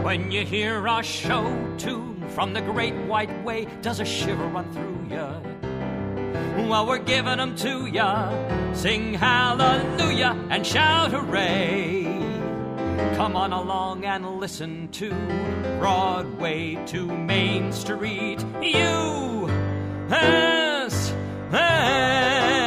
When you hear our show tune from the Great White Way, does a shiver run through ya? Well, we're giving them to ya. Sing hallelujah and shout hooray. Come on along and listen to Broadway to Main Street. USA.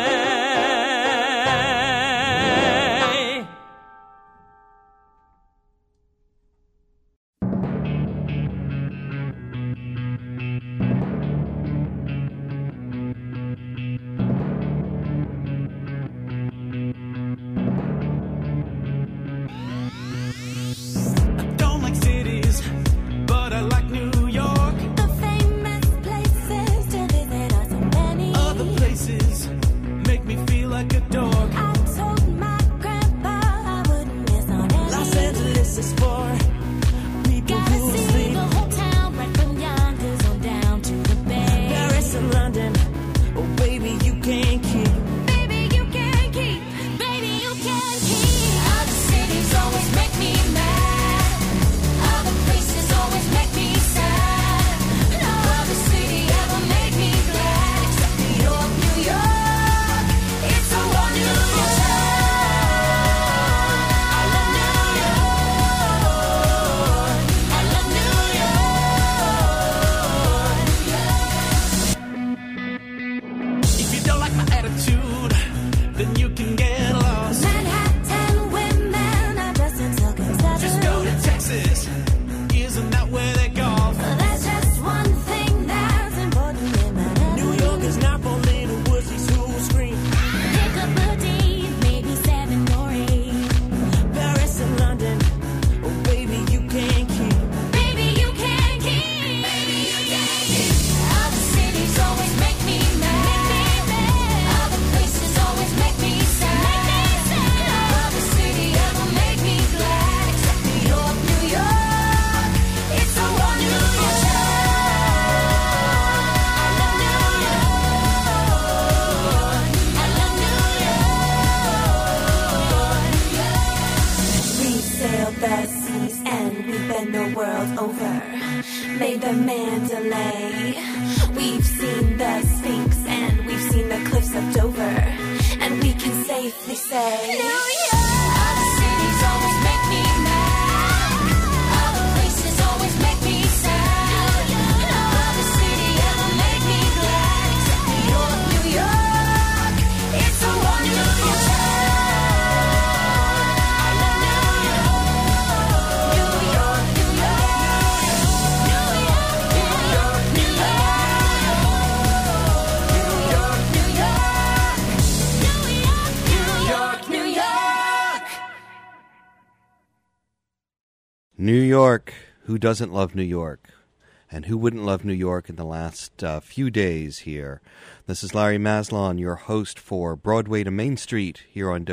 New York, who doesn't love New York? And who wouldn't love New York in the last few days here? This is Larry Maslon, your host for Broadway to Main Street here on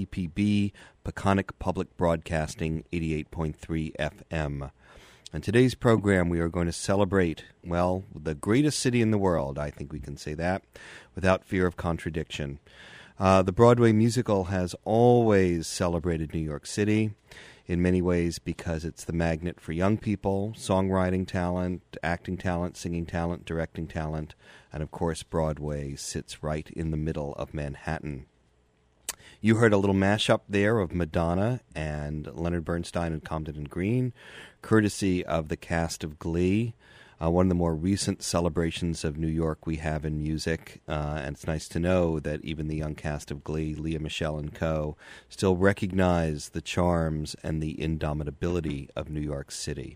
WPPB, Peconic Public Broadcasting, 88.3 FM. In today's program, we are going to celebrate, well, the greatest city in the world. I think we can say that without fear of contradiction. The Broadway musical has always celebrated New York City, in many ways because it's the magnet for young people, songwriting talent, acting talent, singing talent, directing talent, and of course Broadway sits right in the middle of Manhattan. You heard a little mashup there of Madonna and Leonard Bernstein and Comden and Green, courtesy of the cast of Glee. One of the more recent celebrations of New York we have in music, and it's nice to know that even the young cast of Glee, Leah Michele and co., still recognize the charms and the indomitability of New York City.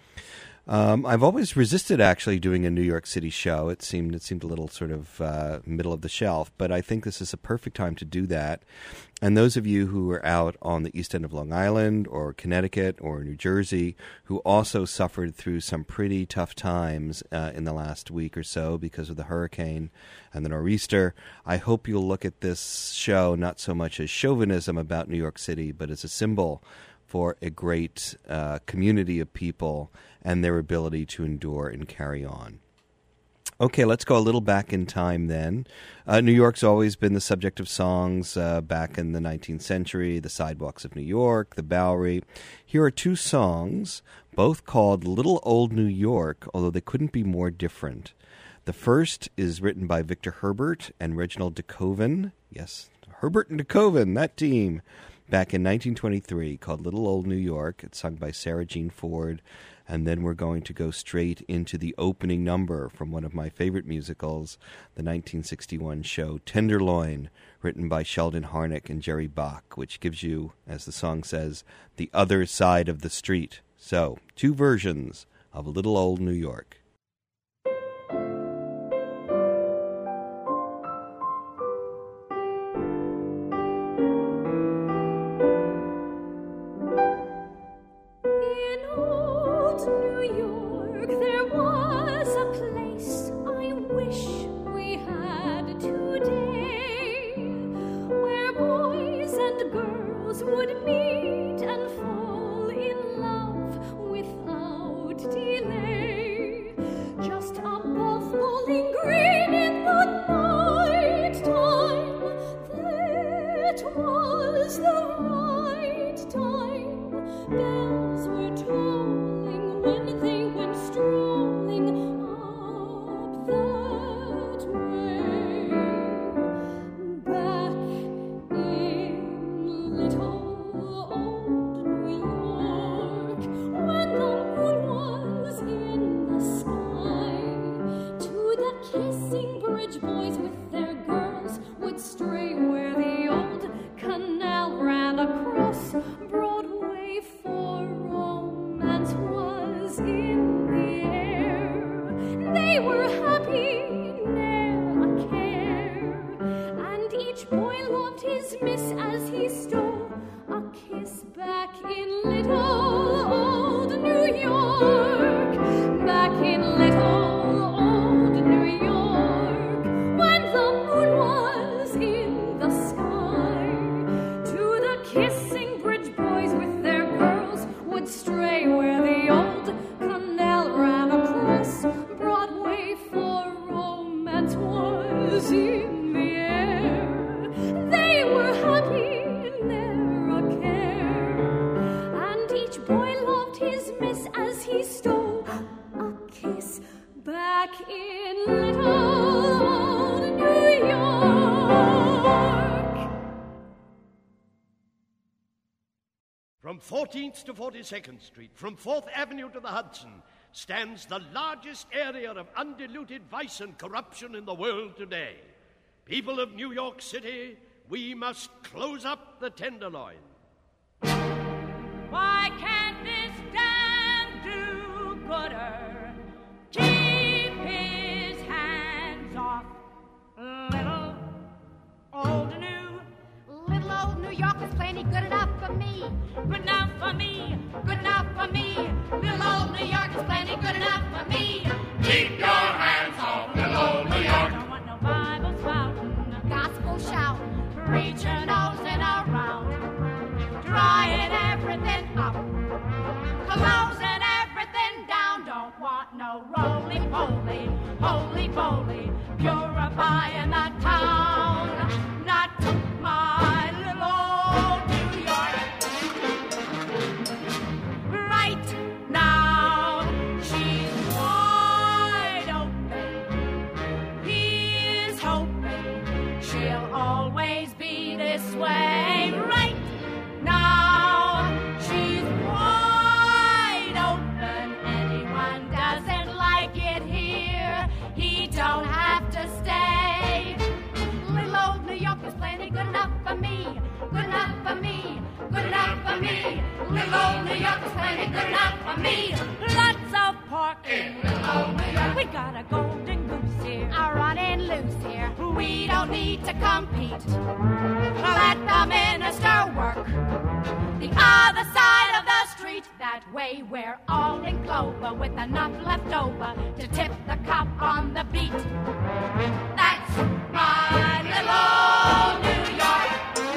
I've always resisted actually doing a New York City show. It seemed a little sort of middle of the shelf, but I think this is a perfect time to do that. And those of you who are out on the east end of Long Island or Connecticut or New Jersey who also suffered through some pretty tough times in the last week or so because of the hurricane and the nor'easter, I hope you'll look at this show not so much as chauvinism about New York City, but as a symbol for a great community of people and their ability to endure and carry on. Okay, let's go a little back in time then. New York's always been the subject of songs back in the 19th century, the sidewalks of New York, the Bowery. Here are two songs both called Little Old New York, although they couldn't be more different. The first is written by Victor Herbert and Reginald DeKoven. Yes, Herbert and DeKoven, that team. Back in 1923, called Little Old New York. It's sung by Sarah Jean Ford. And then we're going to go straight into the opening number from one of my favorite musicals, the 1961 show Tenderloin, written by Sheldon Harnick and Jerry Bach, which gives you, as the song says, the other side of the street. So, two versions of Little Old New York. From 14th to 42nd Street, from 4th Avenue to the Hudson, stands the largest area of undiluted vice and corruption in the world today. People of New York City, we must close up the Tenderloin. Why can't this damn do-gooder keep his hands off little old New? Little old New York is plenty good enough for me. Good enough for me, Good enough for me. Little old New York is plenty good enough for me. Keep your hands off little old New York. don't want no Bible spouting, Gospel shout, preaching nosing around, drying everything up, closing everything down. Don't want no roly-poly, holy-poly, purifying the town. Not my little old New York. Right now, she's wide open. He is hoping she'll always be this way. Right now, she's wide open. Anyone doesn't like it here, he don't have to stay. Little old New York is plenty good enough for me. Good enough for me. Good enough for me. Little old New York is plenty good enough for me. Lots of pork In little old New York. We got a golden goose here. I'm running loose here. We don't need to compete. Let the minister work the other side of the street. That way we're all in clover with enough left over to tip the cop on the beat. That's my little old New York.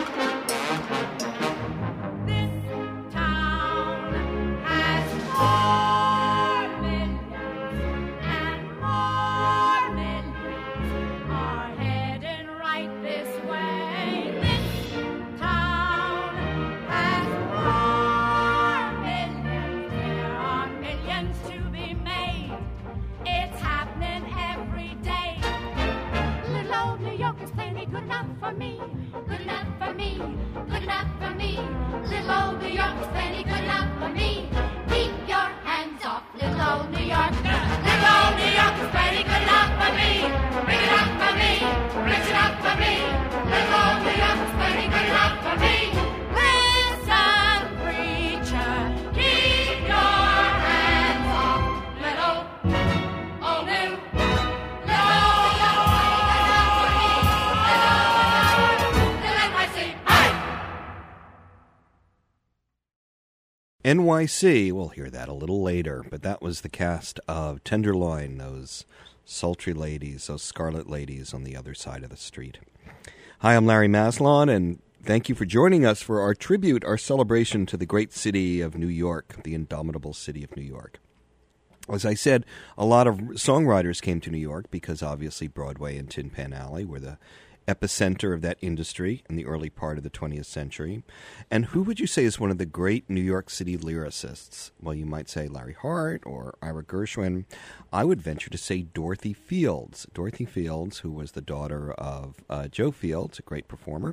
This town has 4 million, and 4 million are heading right this way. This town has 4 million. There are NYC, we'll hear that a little later, but that was the cast of Tenderloin, those sultry ladies, those scarlet ladies on the other side of the street. Hi, I'm Larry Maslon, and thank you for joining us for our tribute, our celebration to the great city of New York, the indomitable city of New York. As I said, a lot of songwriters came to New York because obviously Broadway and Tin Pan Alley were the epicenter of that industry in the early part of the 20th century. And who would you say is one of the great New York City lyricists? Well, you might say Larry Hart or Ira Gershwin. I would venture to say Dorothy Fields. Dorothy Fields, who was the daughter of Joe Fields, a great performer,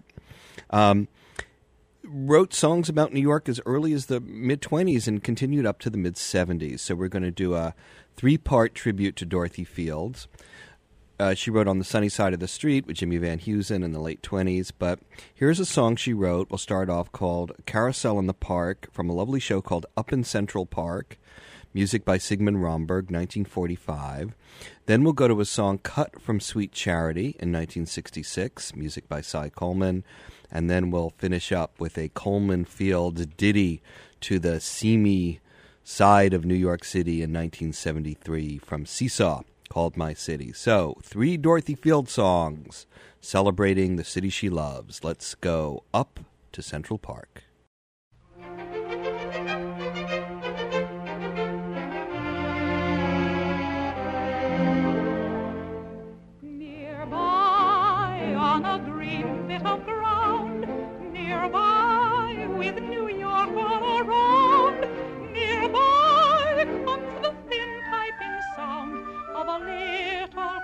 wrote songs about New York as early as the mid-20s and continued up to the mid-70s. So we're going to do a 3-part tribute to Dorothy Fields. She wrote On the Sunny Side of the Street with Jimmy Van Heusen in the late 20s, but here's a song she wrote. We'll start off called Carousel in the Park from a lovely show called Up in Central Park, music by Sigmund Romberg, 1945. Then we'll go to a song cut from Sweet Charity in 1966, music by Cy Coleman, and then we'll finish up with a Coleman Fields ditty to the seamy side of New York City in 1973 from Seesaw, called My City. So, 3 Dorothy Fields songs celebrating the city she loves. Let's go up to Central Park. Nearby on a green bit of ground, nearby with New York all around, nearby comes the thin piping sound of a little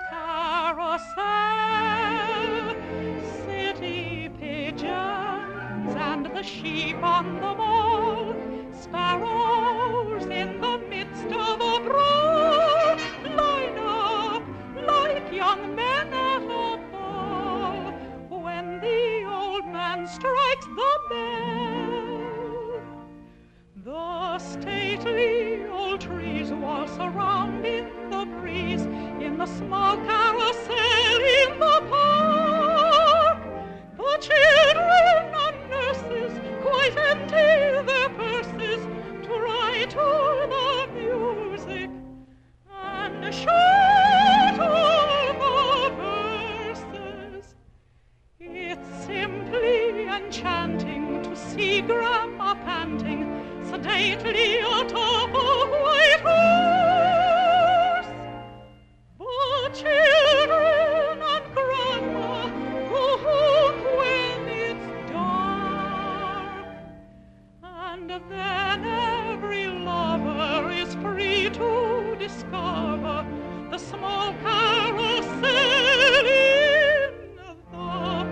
carousel. City pigeons and the sheep on the mall, sparrows in the midst of a brawl, line up like young men at a ball when the old man strikes the bell. The stately old trees waltz around in the breeze, in the small carousel in the park. The children and nurses quite empty their purses to write to the music and shout all the verses. It's simply enchanting to see Grandma panting sedately atop a white horse. But children and Grandma go home when it's dark, and then every lover is free to discover the small carousel in the park.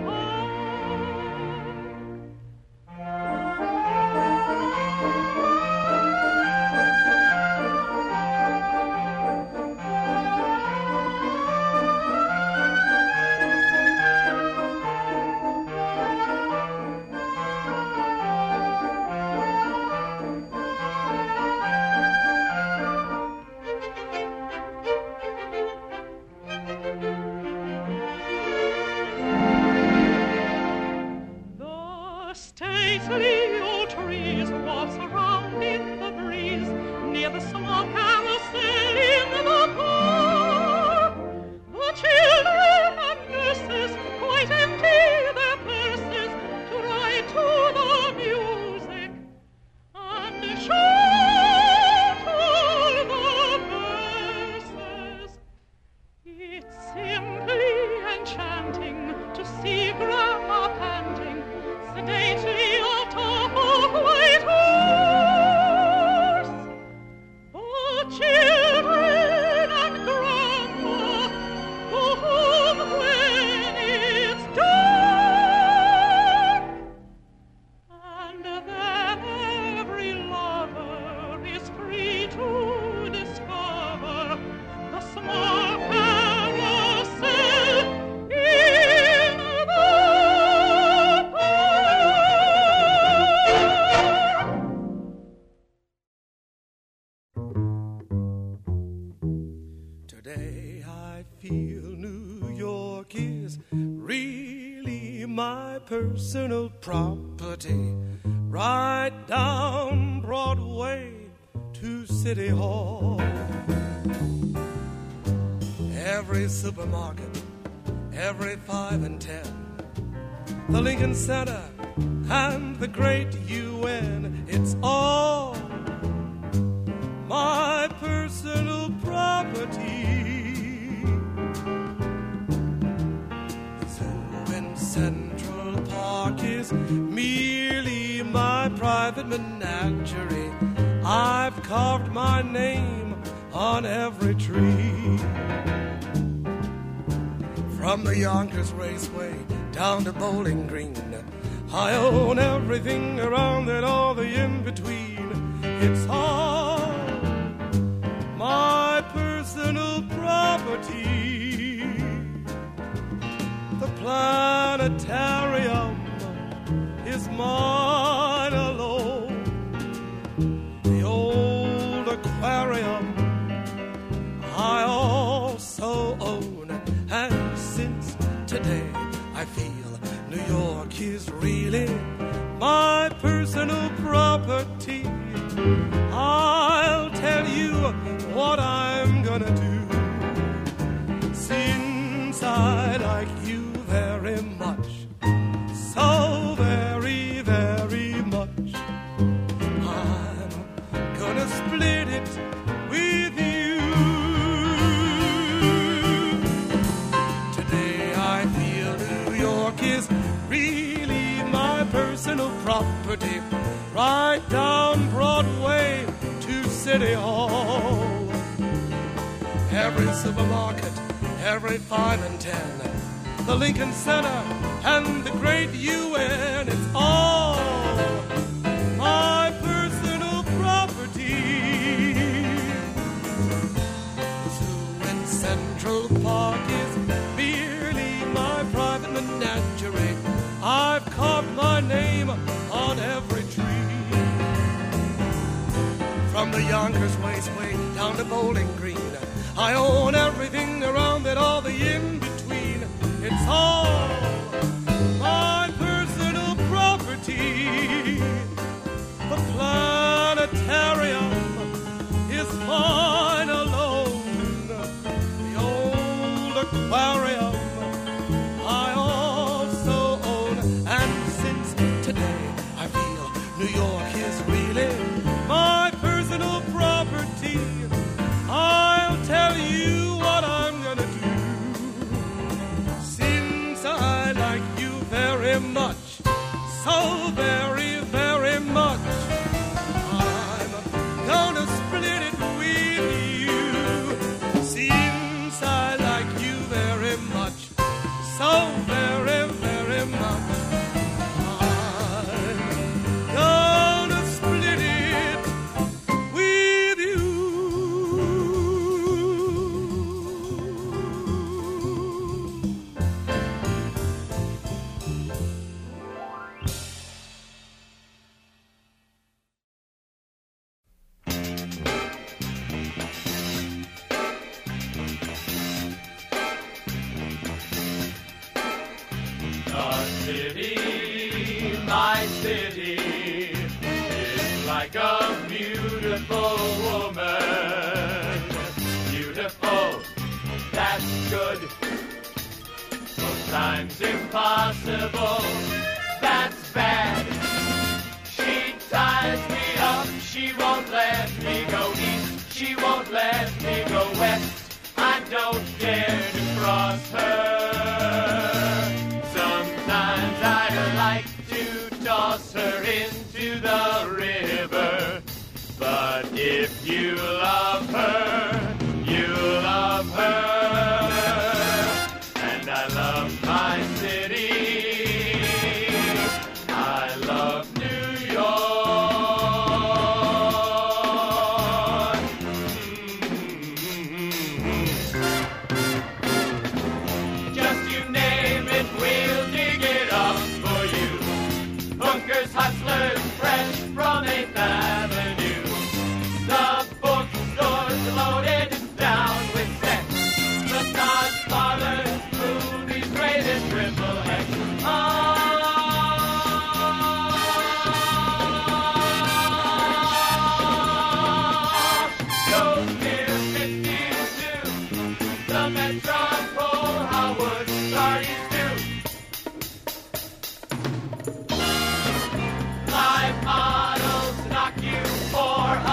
Stately old trees waltz around in the breeze near the small carousel in the park. The children and nurses quite empty their purses to ride to the music and shout all the verses. It's simply enchanting to see Grandma panting sedately atop a white horse. Oh, children and Grandma go home when it's dark, and then every lover is free to discover the small carousel in the Today I feel New York is really my personal property. Right down Broadway City Hall. Every supermarket, every 5 and 10, the Lincoln Center and the great UN, it's all my personal property. The zoo in Central Park is merely my private menagerie. I've carved my name on every tree. From the Yonkers Raceway down to Bowling Green, I own everything around it, all the in-between. It's all my personal property. The planetarium is mine alone. The old aquarium I also own. And since today I feel New York is really my personal property, I'll tell you what I'm gonna do. Since I like you very much, so very, very much, I'm gonna split it with you. Is really my personal property, right down Broadway to City Hall. Every supermarket, every 5 and 10, the Lincoln Center and the great UN, it's all my personal property. The zoo in Central Park is merely my private menagerie. I've carved my name on every tree. From the Yonkers Raceway down to Bowling Green, I own everything around it, all the in-between. It's all my personal property. The planetarium is mine alone. The old aquarium I also own. And since today I feel New York is really my personal property, I'll tell you what I'm gonna do. Since I like you very much, so very, very much, I'm gonna split it with you. Since I like you very much, so very, very much, I'm gonna split it with you. The city, my city, is like a beautiful woman. Beautiful, that's good. Sometimes impossible, that's bad. She ties me up, she won't let me go east, she won't let me go west. I don't dare to cross her. Sometimes I'd like to toss her into the river. But if you love her, you love her. And I love my city. I love New York. Just you name it, we'll dig it up for you. Hookers, hustlers, fresh from 8th Avenue. The bookstore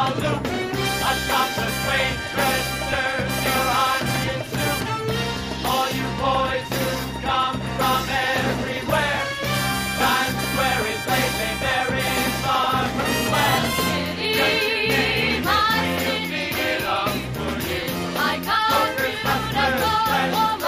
loop. A topless waitress serves your onion soup. All you boys who come from everywhere, Times Square is lately very far from west. City, my city, I come to the Golden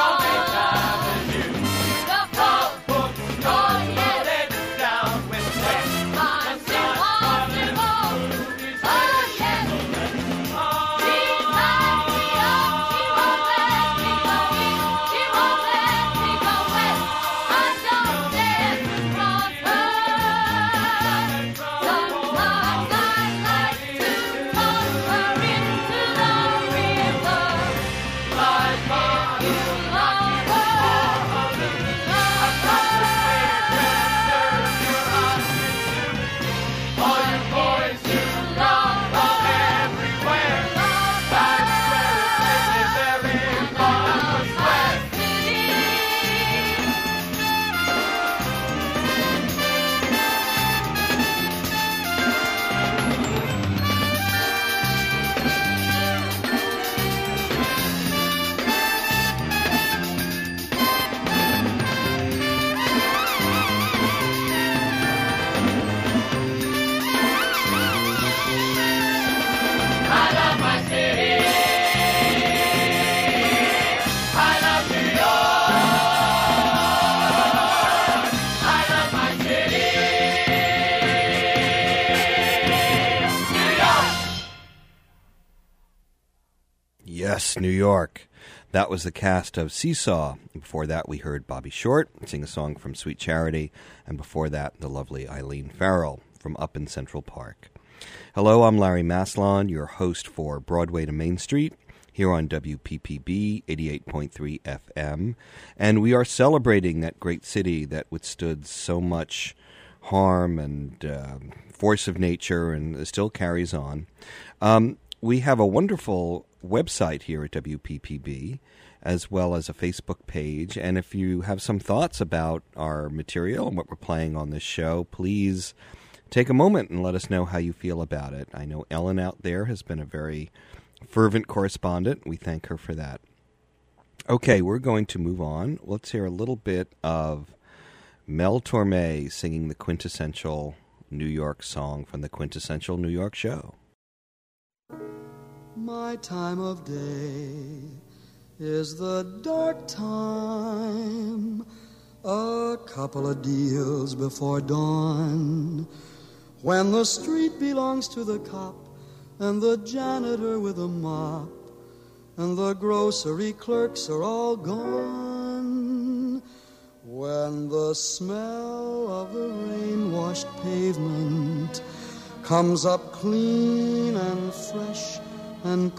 New York. That was the cast of Seesaw. Before that, we heard Bobby Short sing a song from Sweet Charity, and before that, the lovely Eileen Farrell from Up in Central Park. Hello, I'm Larry Maslon, your host for Broadway to Main Street, here on WPPB 88.3 FM, and we are celebrating that great city that withstood so much harm and force of nature and still carries on. We have a wonderful website here at WPPB, as well as a Facebook page. And if you have some thoughts about our material and what we're playing on this show, please take a moment and let us know how you feel about it. I know Ellen out there has been a very fervent correspondent. We thank her for that. Okay, we're going to move on. Let's hear a little bit of Mel Torme singing the quintessential New York song from the Quintessential New York Show. My time of day is the dark time, a couple of deals before dawn, when the street belongs to the cop and the janitor with a mop, and the grocery clerks are all gone, when the smell of the rain-washed pavement comes up clean and fresh and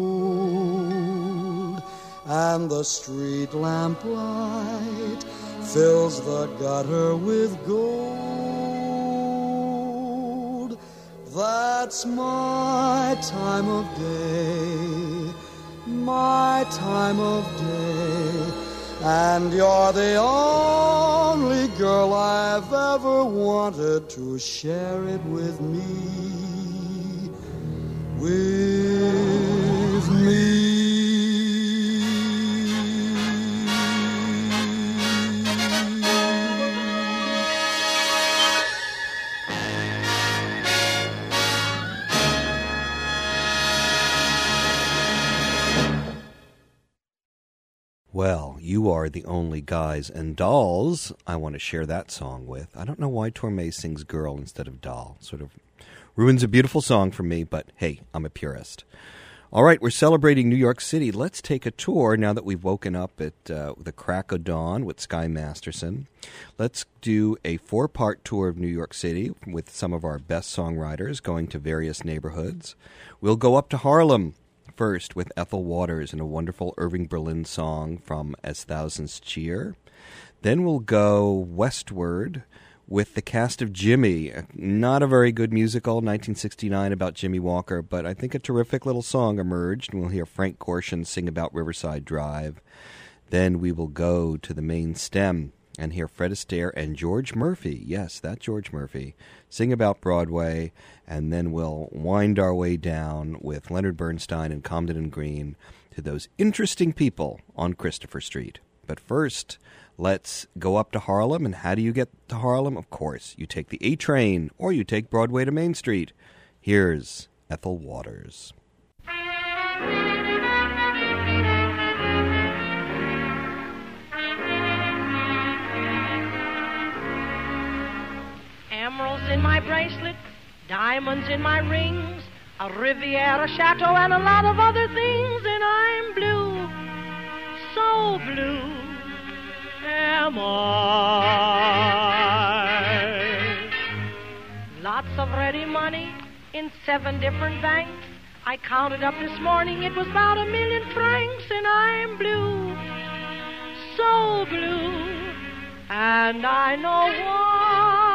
cold, and the street lamp light fills the gutter with gold. That's my time of day, my time of day, and you're the only girl I've ever wanted to share it with me, with me. Well, you are the only guys and dolls I want to share that song with. I don't know why Torme sings girl instead of doll. Sort of ruins a beautiful song for me, but hey, I'm a purist. All right, we're celebrating New York City. Let's take a tour now that we've woken up at the crack of dawn with Sky Masterson. Let's do a 4-part tour of New York City with some of our best songwriters going to various neighborhoods. We'll go up to Harlem first with Ethel Waters and a wonderful Irving Berlin song from As Thousands Cheer. Then we'll go westward with the cast of Jimmy. Not a very good musical, 1969, about Jimmy Walker, but I think a terrific little song emerged, and we'll hear Frank Gorshin sing about Riverside Drive. Then we will go to the main stem and hear Fred Astaire and George Murphy, yes, that George Murphy, sing about Broadway, and then we'll wind our way down with Leonard Bernstein and Comden and Green to those interesting people on Christopher Street. But first, let's go up to Harlem, and how do you get to Harlem? Of course, you take the A train, or you take Broadway to Main Street. Here's Ethel Waters. Emeralds in my bracelet, diamonds in my rings, a Riviera chateau and a lot of other things, and I'm blue, so blue am I. Lots of ready money in 7 different banks. I counted up this morning, it was about 1 million francs, and I'm blue, so blue, and I know why.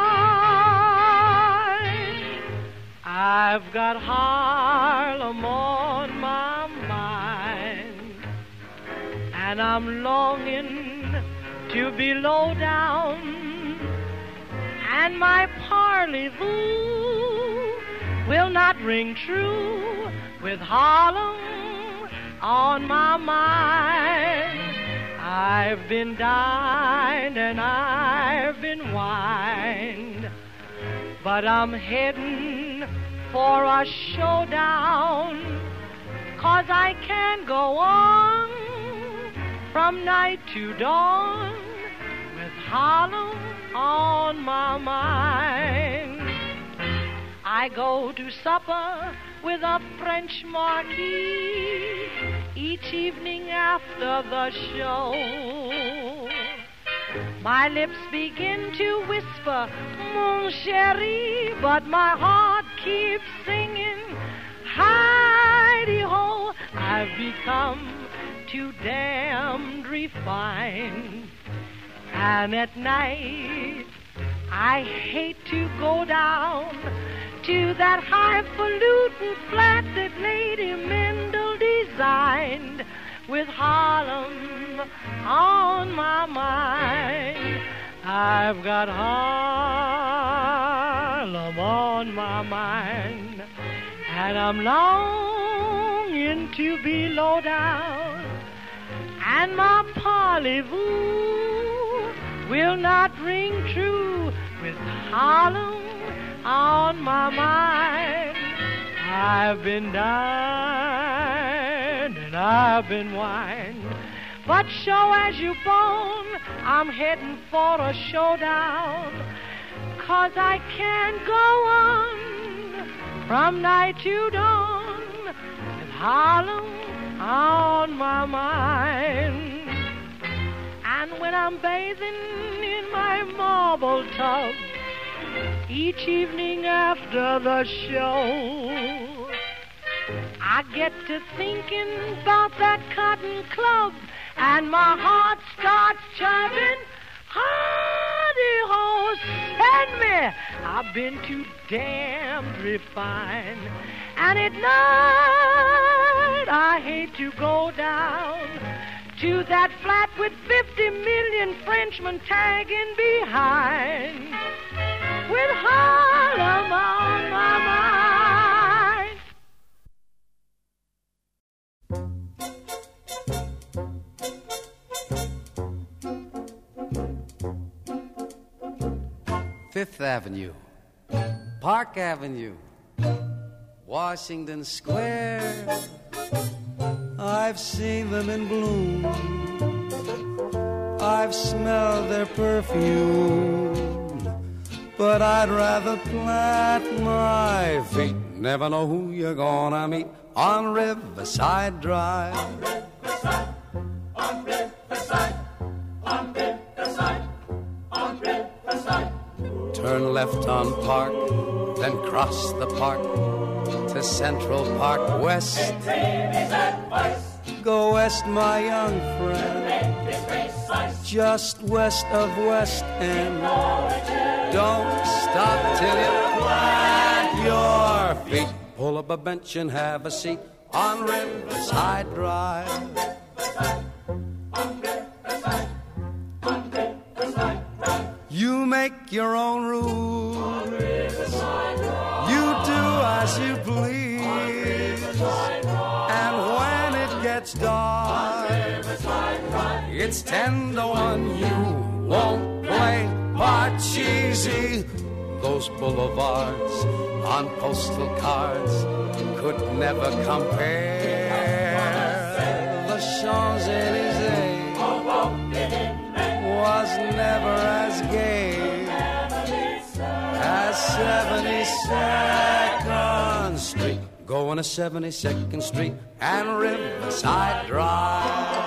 I've got Harlem on my mind, and I'm longing to be low down, and my parlez-vous will not ring true with Harlem on my mind. I've been dined and I've been wined, but I'm heading for a showdown, 'cause I can't go on from night to dawn with Harlem on my mind. I go to supper with a French marquis each evening after the show. My lips begin to whisper, mon chéri, but my heart keeps singing, Heidi-ho. I've become too damned refined, and at night I hate to go down to that highfalutin flat that Lady Mendel designed with Harlem on my mind. I've got Harlem on my mind, and I'm longing to be low down, and my parlez-vous will not ring true with Harlem on my mind. I've been dined and I've been wined, but show as you bone, I'm heading for a showdown, 'cause I can't go on from night to dawn with Harlem on my mind. And when I'm bathing in my marble tub each evening after the show, I get to thinking about that Cotton Club, and my heart starts chirping, Hardy-ho, send me. I've been too damned refined, and at night I hate to go down to that flat with 50 million Frenchmen tagging behind, with Harlem on my mind. Fifth Avenue, Park Avenue, Washington Square. I've seen them in bloom, I've smelled their perfume, but I'd rather plant my feet. Never know who you're gonna meet on Riverside Drive. On Riverside, on Riverside, on Riverside. Turn left on Park, then cross the park to Central Park West. Go west, my young friend, just west of West End. Don't stop till you plant your feet. Pull up a bench and have a seat on Riverside Drive. On Riverside, on Riverside. make your own rules. You do as you please. And when it gets dark, it's 10 to 1 you won't play Parcheesi. Those boulevards on postal cards could never compare. The Champs-Élysées was never as gay as 72nd Street. Going to 72nd Street and Riverside Drive.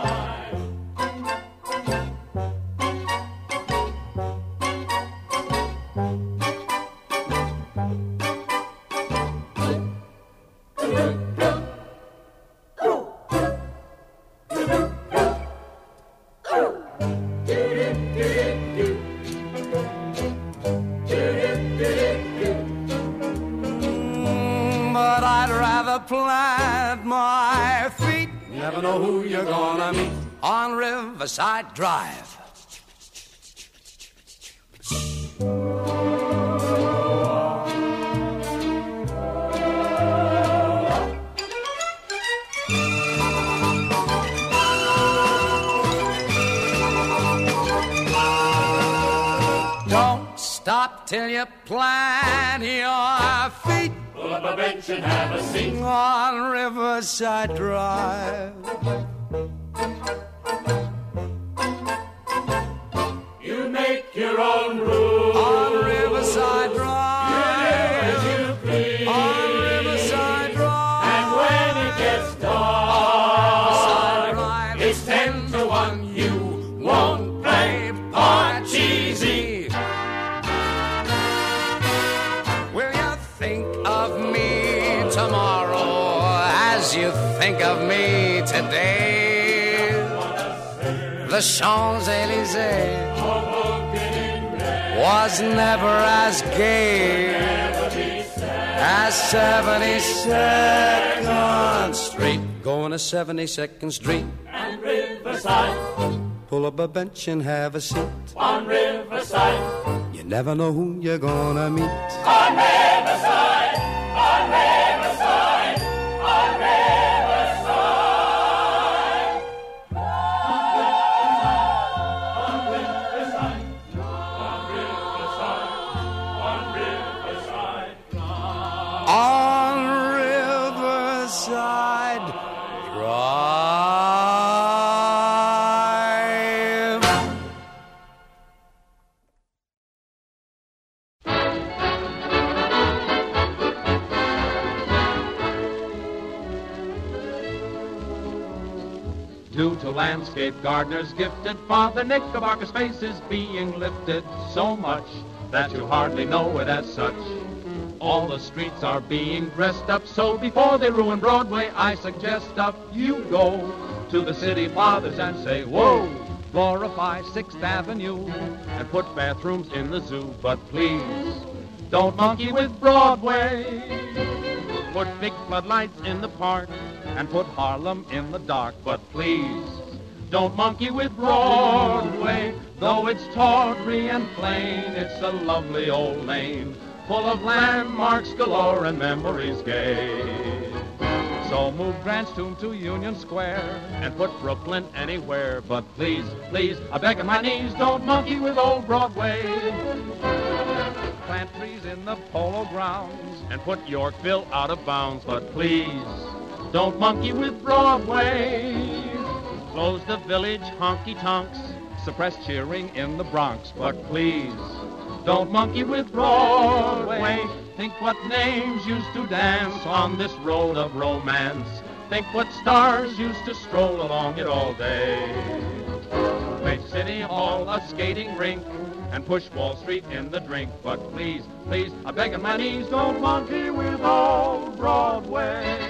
Plant my feet. Never know who you're gonna meet on Riverside Drive. Don't stop till you plant your feet. Pull up a bench and have a seat on Riverside Drive. You make your own rules on Riverside Drive. You do as you please on Riverside Drive. And when it gets dark, it's 10 to 1 you won't play Parcheesi. Tomorrow, as you think of me today, the Champs-Élysées was never as gay as 72nd Street. Going to 72nd Street and Riverside. Pull up a bench and have a seat on Riverside. You never know who you're gonna meet on Riverside. On Riverside, on Riverside, on Riverside, on Riverside, on Riverside, on Riverside Drive. Due to landscape gardeners gifted, Father Knickerbocker's face is being lifted so much that you hardly know it as such. All the streets are being dressed up, so before they ruin Broadway, I suggest up you go to the city fathers and say, whoa, glorify 6th Avenue and put bathrooms in the zoo, but please don't monkey with Broadway. Put big floodlights in the park and put Harlem in the dark, but please don't monkey with Broadway. Though it's tawdry and plain, it's a lovely old lane full of landmarks galore and memories gay. So move Grant's Tomb to Union Square and put Brooklyn anywhere, but please, please, I beg on my knees, don't monkey with old Broadway. Plant trees in the Polo Grounds and put Yorkville out of bounds, but please don't monkey with Broadway. Close the Village honky-tonks, suppress cheering in the Bronx, but please don't monkey with Broadway. Think what names used to dance on this road of romance. Think what stars used to stroll along it all day. Make City Hall a skating rink and push Wall Street in the drink, but please, please, I beg on my knees, don't monkey with old Broadway.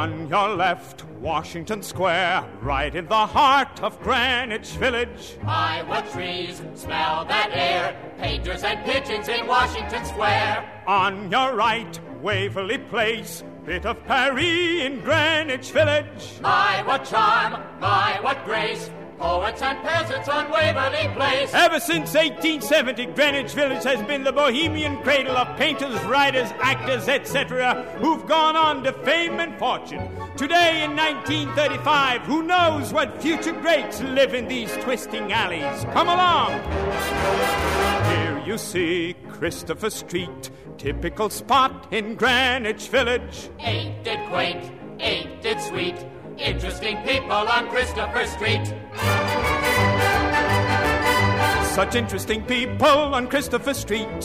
On your left, Washington Square, right in the heart of Greenwich Village. My, what trees smell that air, painters and pigeons in Washington Square. On your right, Waverly Place, bit of Paris in Greenwich Village. My, what charm, my, what grace, poets and peasants on Waverly Place. Ever since 1870, Greenwich Village has been the bohemian cradle of painters, writers, actors, etc., who've gone on to fame and fortune. Today, in 1935, who knows what future greats live in these twisting alleys? Come along! Here you see Christopher Street, typical spot in Greenwich Village. Ain't it quaint, ain't it sweet, interesting people on Christopher Street. Such interesting people on Christopher Street.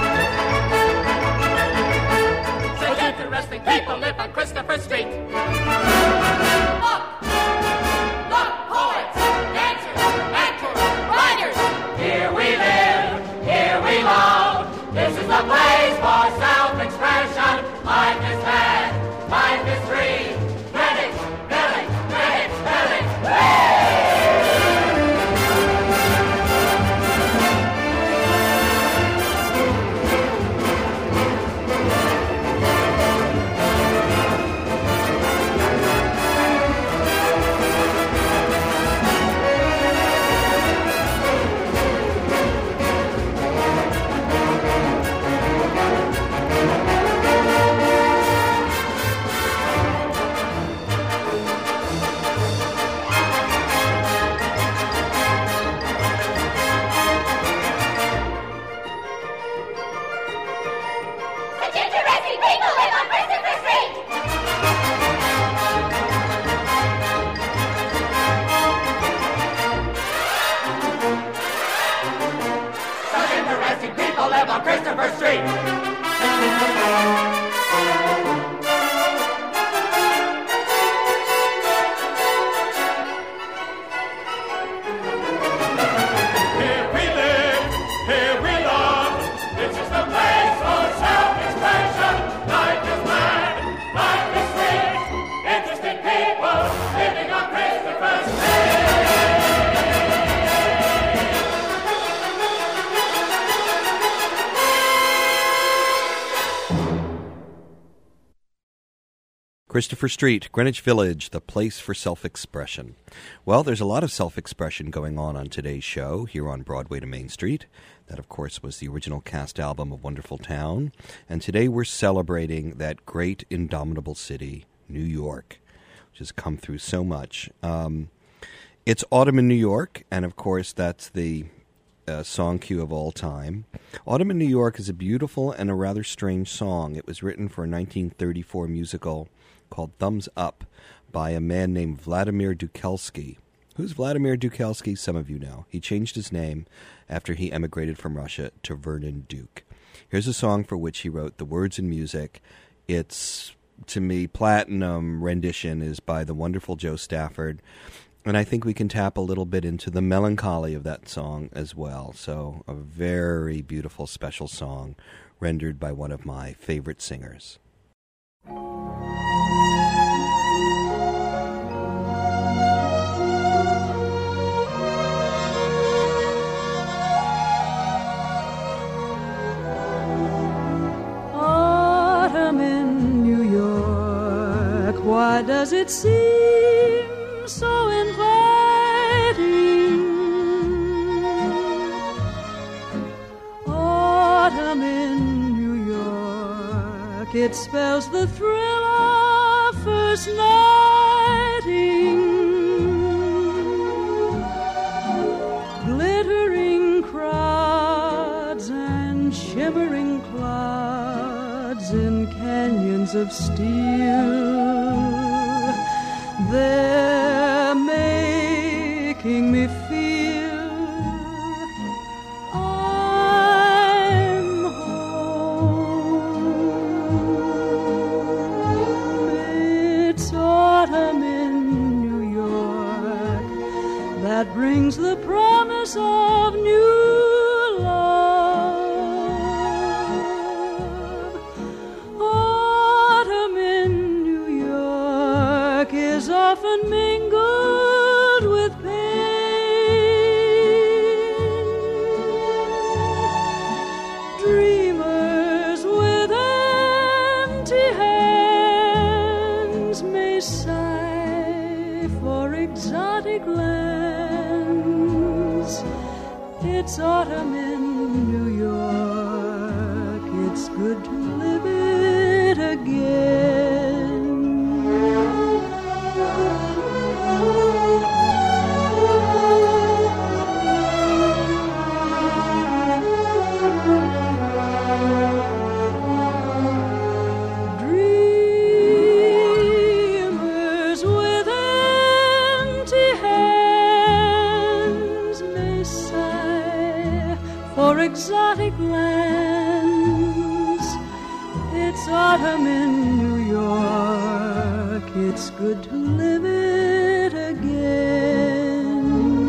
Such interesting people live on Christopher Street. Look, look, poets, dancers, actors, writers. Here we live, here we love. This is the place for self-expression. Life is bad, life is free. Greenwich, Greenwich, Greenwich, Greenwich. Christopher Street. Here we live, here we love. This is the place for self-expression. Life is mad, life is sweet. Interesting people living on Christopher Street. Christopher Street, Greenwich Village, the place for self-expression. Well, there's a lot of self-expression going on today's show here on Broadway to Main Street. That, of course, was the original cast album of Wonderful Town. And today we're celebrating that great, indomitable city, New York, which has come through so much. It's autumn in New York, and, of course, that's the song cue of all time. Autumn in New York is a beautiful and a rather strange song. It was written for a 1934 musical called Thumbs Up by a man named Vladimir Dukelsky. Who's Vladimir Dukelsky? Some of you know. He changed his name after he emigrated from Russia to Vernon Duke. Here's a song for which he wrote the words and music. It's, to me, platinum rendition is by the wonderful Joe Stafford. And I think we can tap a little bit into the melancholy of that song as well. So a very beautiful, special song rendered by one of my favorite singers. Autumn in New York, why does it seem so inviting? Autumn in New York, it spells the thrill of first nighting. Glittering crowds and shimmering clouds in canyons of steel, they're making me feel I'm home. It's autumn in New York that brings the promise of new love. Autumn in New York empty hands may sigh for exotic lands. It's autumn in New York. It's good to live it again. Dreamers with empty hands may sigh for exotic lands. It's autumn in New York. It's good to live it again.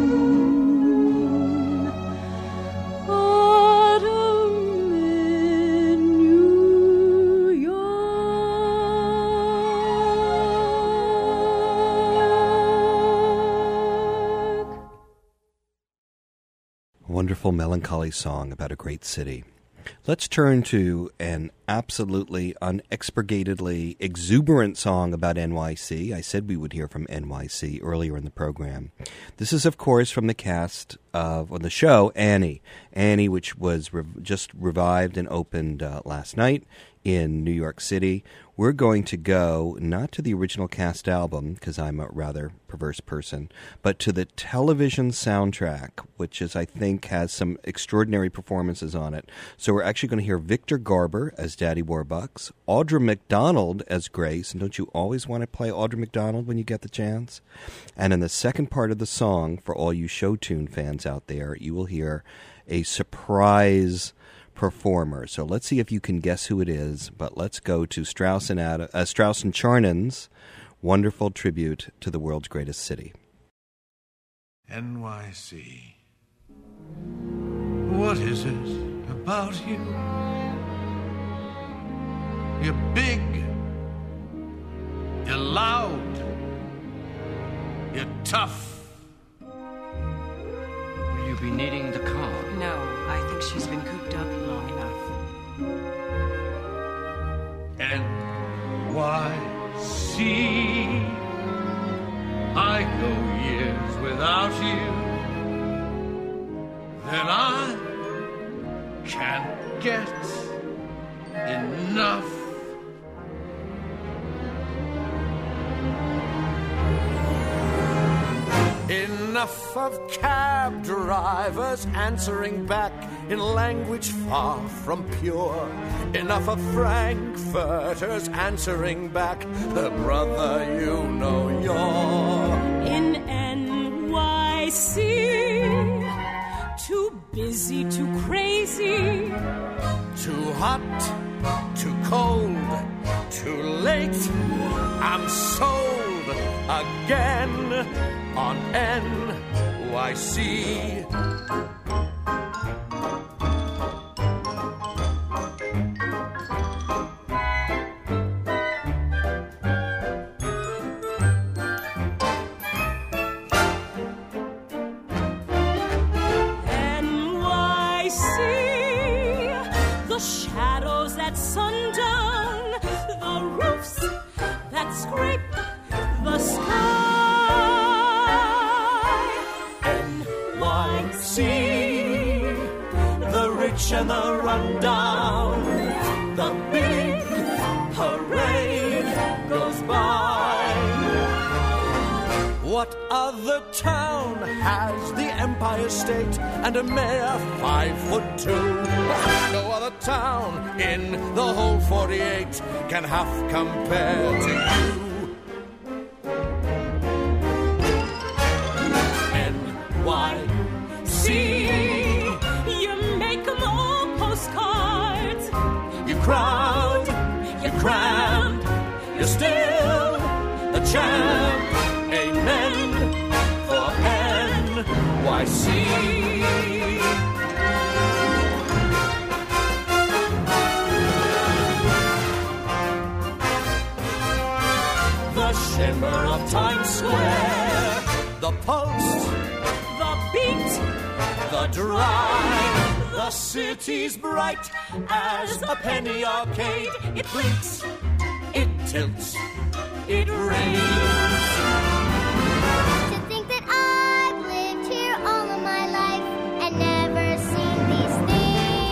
Autumn in New York. A wonderful melancholy song about a great city. Let's turn to an absolutely unexpurgatedly exuberant song about NYC. I said we would hear from NYC earlier in the program. This is, of course, from the cast of the show Annie. Annie, which was just revived and opened last night in New York City. We're going to go not to the original cast album, because I'm a rather perverse person, but to the television soundtrack, which is, I think, has some extraordinary performances on it. So we're actually going to hear Victor Garber as Daddy Warbucks, Audra McDonald as Grace, and don't you always want to play Audra McDonald when you get the chance? And in the second part of the song, for all you show tune fans out there, you will hear a surprise performer. So let's see if you can guess who it is, but let's go to Strauss and Charnin's wonderful tribute to the world's greatest city. NYC. What is it about you? You're big, you're loud, you're tough. Will you be needing the car? No, I think she's been cooped up long enough. NYC. I go years without you, then I can't get enough. Enough of cab drivers answering back in language far from pure. Enough of frankfurters answering back the brother you know you're. In NYC, too busy, too crazy, too hot, too cold, too late. I'm sold again on NYC. the shadows at sundown, the roofs that scrape the sky. NYC, the rich and the rundown, the big parade goes by. What other town has the Empire State and a mayor 5'2"? No other town in the whole 48 can half compare to you. NYC, you make them all postcards. You crowd, you cramp, you're still the champ. Amen for NYC. The shimmer of Times Square, the pulse, the beat, the drive, the city's bright as a penny arcade. It blinks tilts, it rains. To think that I've lived here all of my life and never seen these things.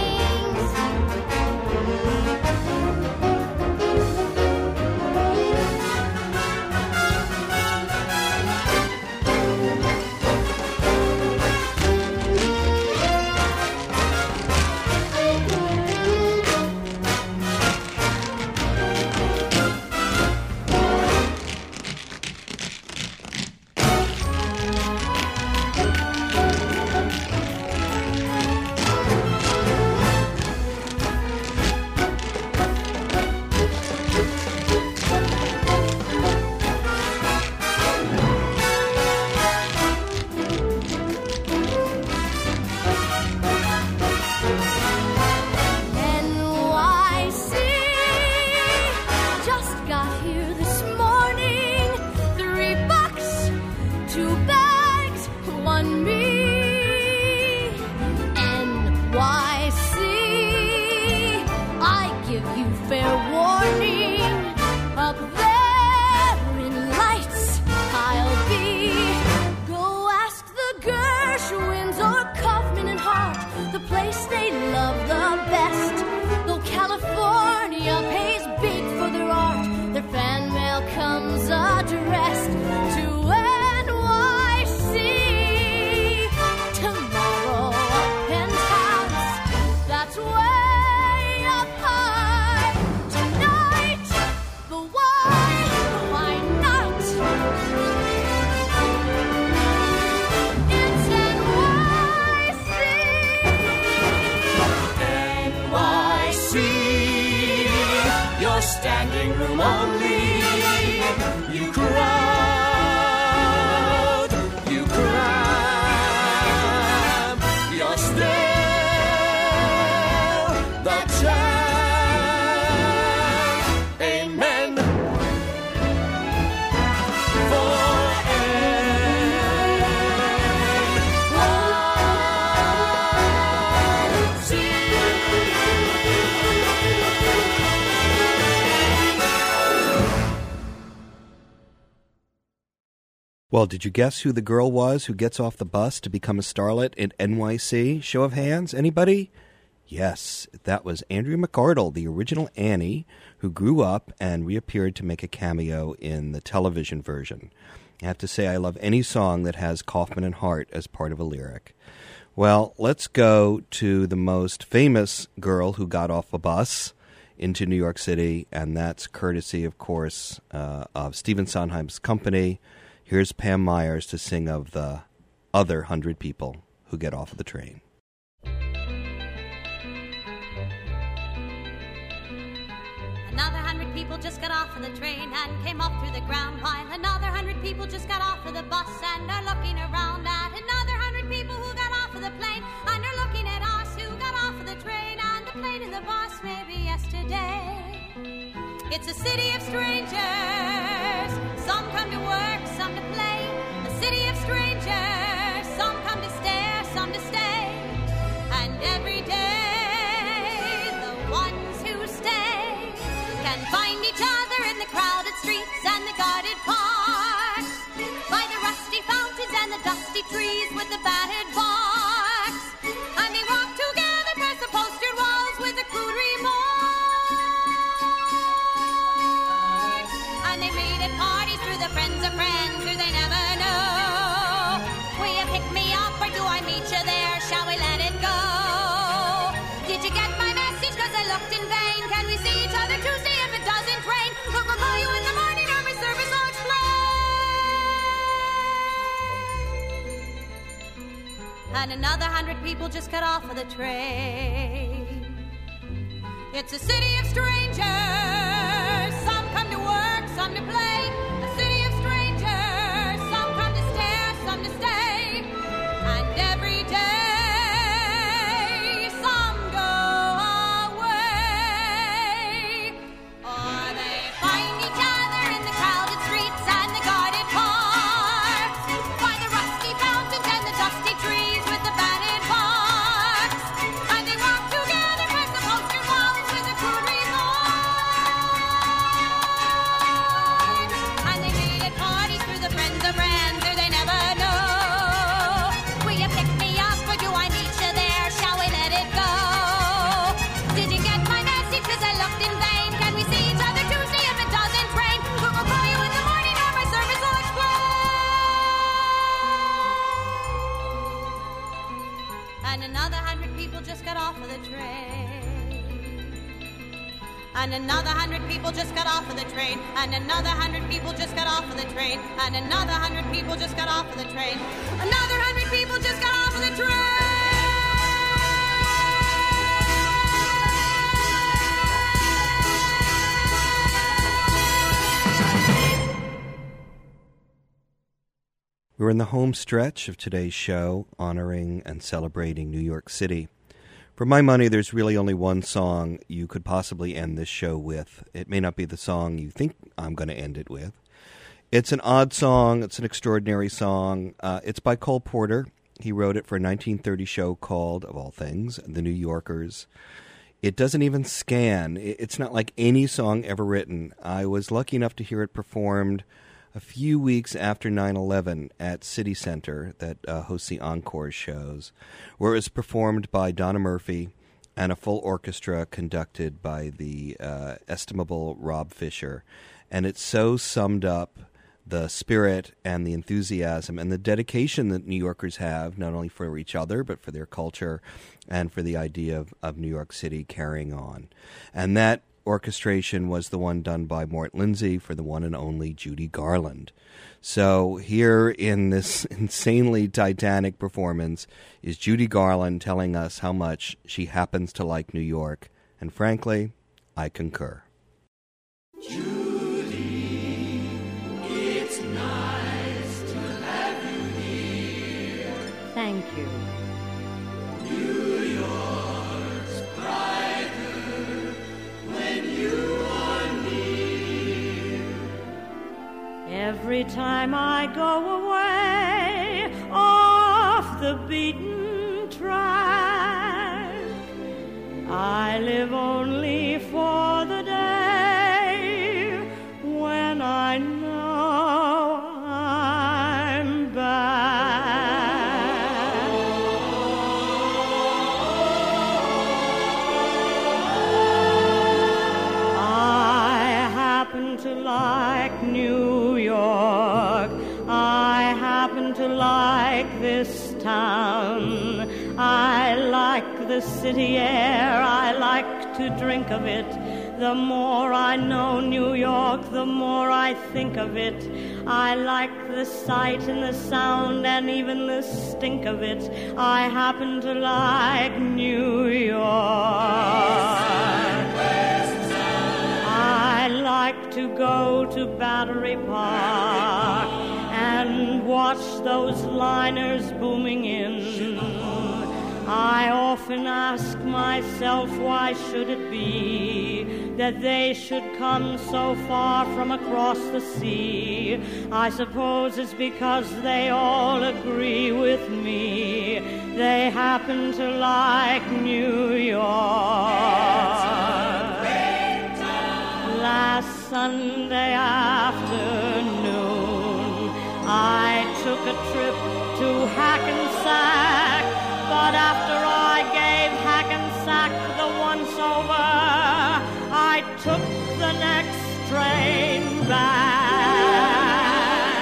Well, did you guess who the girl was who gets off the bus to become a starlet in NYC? Show of hands, anybody? Yes, that was Andrea McArdle, the original Annie, who grew up and reappeared to make a cameo in the television version. I have to say I love any song that has Kaufman and Hart as part of a lyric. Well, let's go to the most famous girl who got off a bus into New York City, and that's courtesy, of course, of Stephen Sondheim's company. Here's Pam Myers to sing of the other 100 people who get off of the train. Another 100 people just got off of the train and came up through the ground, while another 100 people just got off of the bus and are looking around at another 100 people who got off of the plane and are looking at us who got off of the train and the plane and the bus maybe yesterday. It's a city of strangers. Some come to work, some to play. A city of strangers. Some come to stare, some to stay. And every day, the ones who stay can find each other in the crowded streets and the guarded parks, by the rusty fountains and the dusty trees with the battered barks. And they walk together past the postered walls with the crude remarks. And they meet at parties through the friends of friends who they never know. Will you pick me up or do I meet you there? Shall we let it go? Did you get my message? Cause I looked in vain. Can we see each other Tuesday if it doesn't rain? Look, I'll call you in the morning or my service I'll explain. And another 100 people just got off of the train. It's a city of strangers. Some come to work, some to play. A city of strangers. Some come to stare, some to stay. And every day, some go away. Or they find each other in the crowded streets and the guarded parks, by the rusty fountains and the dusty trees with the battered barks. And they walk together past the postered walls with the crude remarks. and another 100 people just got off of the train, and another 100 people just got off of the train, and another 100 people just got off of the train. Another 100 people just got off of the train. We're in the home stretch of today's show, honoring and celebrating New York City. For my money, there's really only one song you could possibly end this show with. It may not be the song you think I'm going to end it with. It's an odd song. It's an extraordinary song. It's by Cole Porter. He wrote it for a 1930 show called, of all things, The New Yorkers. It doesn't even scan. It's not like any song ever written. I was lucky enough to hear it performed a few weeks after 9/11 at City Center, that hosts the Encore shows, where it was performed by Donna Murphy and a full orchestra conducted by the estimable Rob Fisher. And it so summed up the spirit and the enthusiasm and the dedication that New Yorkers have, not only for each other, but for their culture and for the idea of New York City carrying on. And that orchestration was the one done by Mort Lindsay for the one and only Judy Garland. So here in this insanely titanic performance is Judy Garland telling us how much she happens to like New York. And frankly, I concur. Judy, it's nice to have you here. Thank you. New York's brighter when you are near. Every time I go away off the beaten track, I live only for the day when I know I'm back. I happen to like New York. I happen to like this town. I like the city air. I like to drink of it. The more I know New York, the more I think of it. I like the sight and the sound and even the stink of it. I happen to like New York. I like to go to Battery Park and watch those liners booming in. I often ask myself, why should it be that they should come so far from across the sea? I suppose it's because they all agree with me. They happen to like New York. Last Sunday afternoon, I took a trip to Hackensack, but after I gave Hackensack the once over, I took the next train back.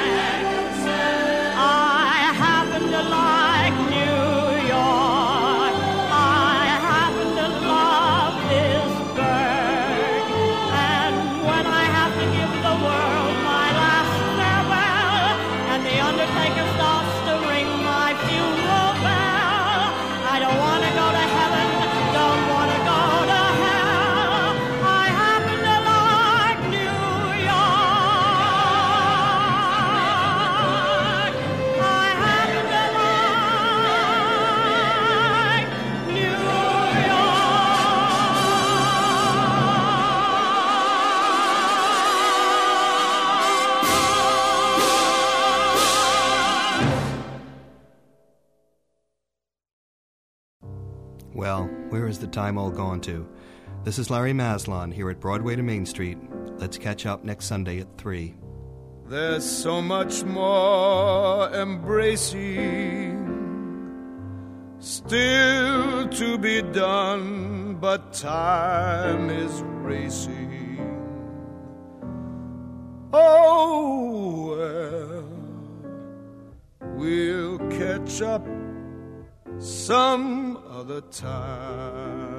I happen to like New York. I happen to love this burg. And when I have to give the world my last farewell, and the undertaker starts to ring my funeral bell, I don't want to go to heaven, don't want to go to hell. I happen to like New York. I happen to like New Well, where is the time all gone to? This is Larry Maslon here at Broadway to Main Street. Let's catch up next Sunday at 3. There's so much more embracing still to be done, but time is racing. Oh, well, we'll catch up some other time.